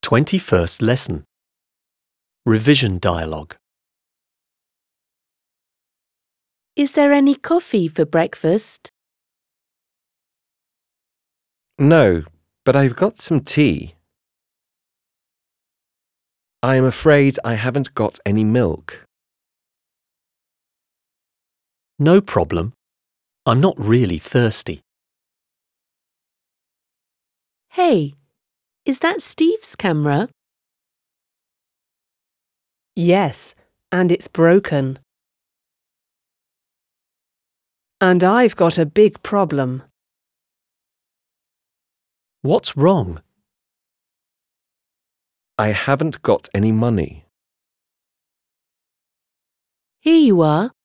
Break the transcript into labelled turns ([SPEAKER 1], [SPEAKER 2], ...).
[SPEAKER 1] 21st lesson. Revision dialogue.
[SPEAKER 2] Is there any coffee for breakfast?
[SPEAKER 3] No, but I've got some tea. I am afraid I haven't got any milk.
[SPEAKER 1] No problem. I'm not really thirsty.
[SPEAKER 2] Hey, is that Steve's camera?
[SPEAKER 4] Yes, and it's broken. And I've got a big problem.
[SPEAKER 1] What's wrong?
[SPEAKER 3] I haven't got any money.
[SPEAKER 2] Here you are.